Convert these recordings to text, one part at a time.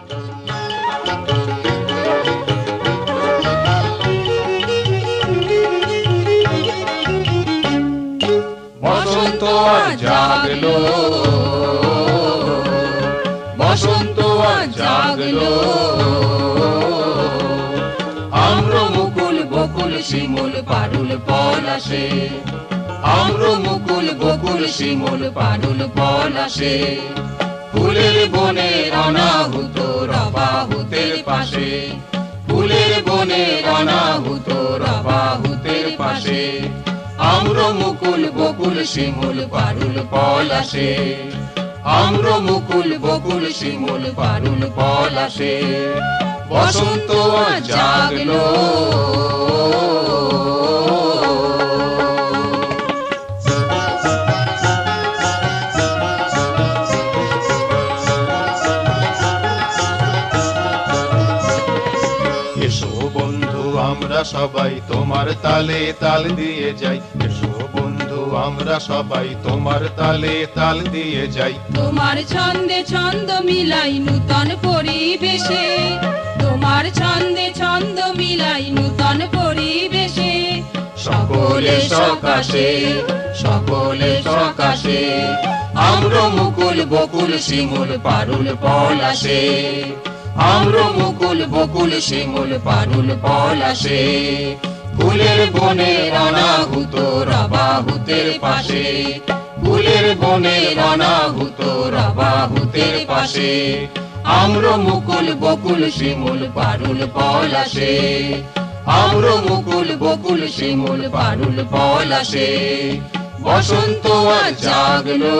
বসন্ত আজ জাগলো, বসন্ত আজ জাগলো, আম্র মুকুল বকুল শিমুল পারুল পলাশে, আম্র মুকুল বকুল শিমুল পারুল পলাশে, ফুলের বনে অনাহুত রবাহুতের পাশে, ফুলের বনে অনাহুত রবাহুতের পাশে, আম্র মুকুল বকুল শিমুল পারুল পলাশে, আম্র মুকুল বকুল শিমুল পারুল পলাশে, বসন্ত আজ জাগলো। এসো বন্ধু আমরা সবাই তোমার তালে তাল দিয়ে যাই, এসো বন্ধু আমরা সবাই তোমার তালে তাল দিয়ে যাই, তোমার ছন্দে ছন্দ মিলাই নূতন পরিবেশে, তোমার ছন্দে ছন্দ মিলাই নূতন পরিবেশে, সকলে সকাশে, সকলে সকাশে, আম্র মুকুল বকুল শিমুল পারুল পলাশে, আম্র মুকুল বকুল শিমুল পারুল পলাশে, ফুলের বনে অনাহুত রবাহুতের পাশে, ফুলের বনে অনাহুত রবাহুতের পাশে, আম্র মুকুল বকুল শিমুল পারুল পলাশে, আম্র মুকুল বকুল শিমুল পারুল পলাশে, বসন্ত আজ জাগলো।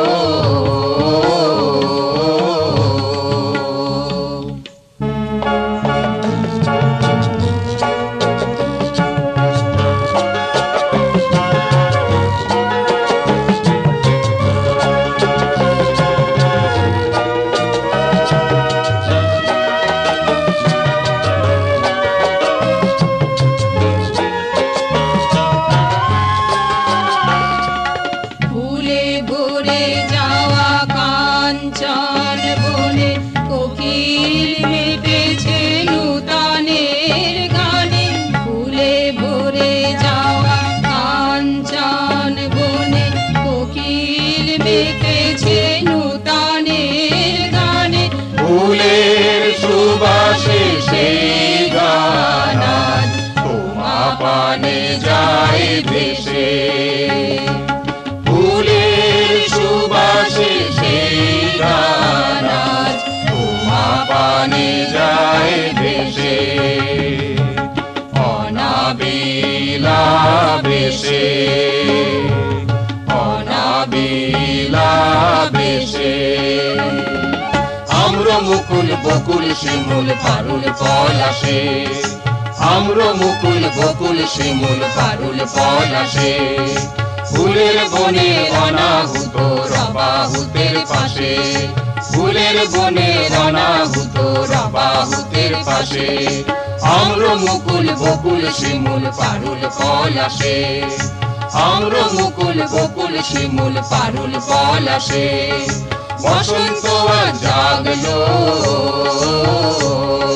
ফুলের সুবাসে সেই গান আজ তোমা পানে যায় ভেসে, ফুলের সুবাসে সেই গান আজ তোমা পানে যায় ভেসে, অনাবিলা ভেসে, অনাবিলা ভেসে, আম্র মুকুল বকুল শিমুল পারুল পলাশে, আম্র মুকুল বকুল শিমুল পারুল পলাশে, ফুলের বনে অনাহুত রবাহুতের পাশে, ফুলের বনে অনাহুত রবাহুতের পাশে, আম্র মুকুল বকুল শিমুল পারুল পলাশে, আম্র মুকুল বকুল শিমুল পারুল পলাশে, বসন্ত আজ জাগলো।